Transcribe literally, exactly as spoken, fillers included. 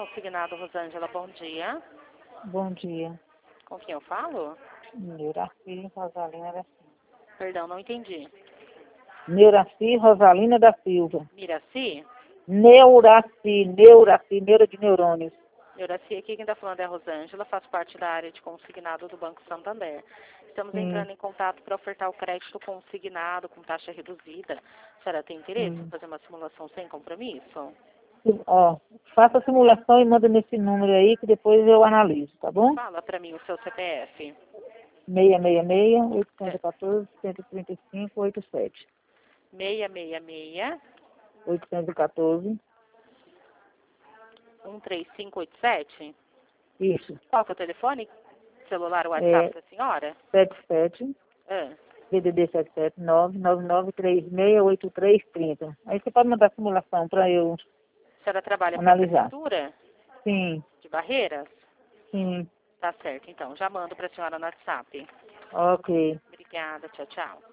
Consignado, Rosângela, bom dia. Bom dia. Com quem eu falo? Neuraci Rosalina da Silva. Perdão, não entendi. Neuraci Rosalina da Silva. Miraci? Neuraci, Neuraci, neuro de neurônios. Neuraci, aqui quem está falando é a Rosângela, faço parte da área de consignado do Banco Santander. Estamos Sim. entrando em contato para ofertar o crédito consignado com taxa reduzida. A senhora tem interesse Hum. em fazer uma simulação sem compromisso? Ó, faça a simulação e manda nesse número aí que depois eu analiso, tá bom? Fala para mim o seu C P F. seis seis seis, oito um quatro, um três cinco, oito sete. seis seis seis, oito um quatro. um três cinco oito sete. Isso. Qual que é o telefone? Celular, WhatsApp É da senhora? sete sete, Ah. D D D sete sete nove nove nove três seis oito três três zero. Aí você pode mandar a simulação para eu A senhora trabalha para a analisar. prefeitura Sim, de Barreiras? sim. Tá certo, então. Já mando para a senhora no WhatsApp. Ok. Obrigada, tchau, tchau.